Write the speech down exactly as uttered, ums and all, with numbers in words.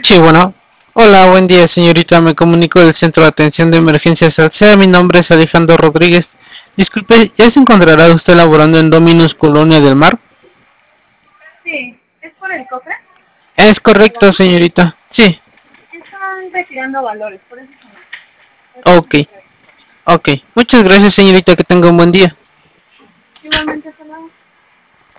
Sí, bueno. Hola, buen día, señorita. Me comunico del Centro de Atención de Emergencias Alsea. Mi nombre es Alejandro Rodríguez. Disculpe, ¿ya se encontrará usted laborando en Dominus Colonia del Mar? Sí, ¿es por el cofre? Es ¿El correcto, bono? señorita. Sí. Están retirando valores, por eso se me... Ahorita Ok, se los doy. ok. Muchas gracias, señorita. Que tenga un buen día. Igualmente.